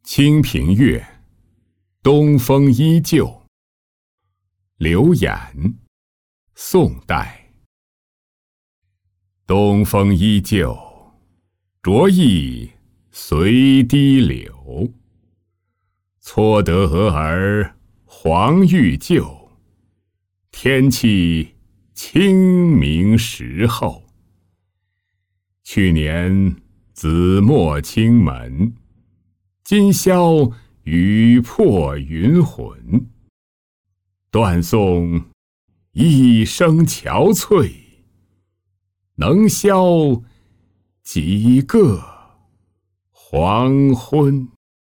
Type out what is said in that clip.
清平乐，东风依旧。刘演，宋代。东风依旧，着意随堤流。搓得蛾儿黄欲救，天气清明时候。去年子墨清门，今宵雨破云魂。断送一生憔悴，能消几个黄昏。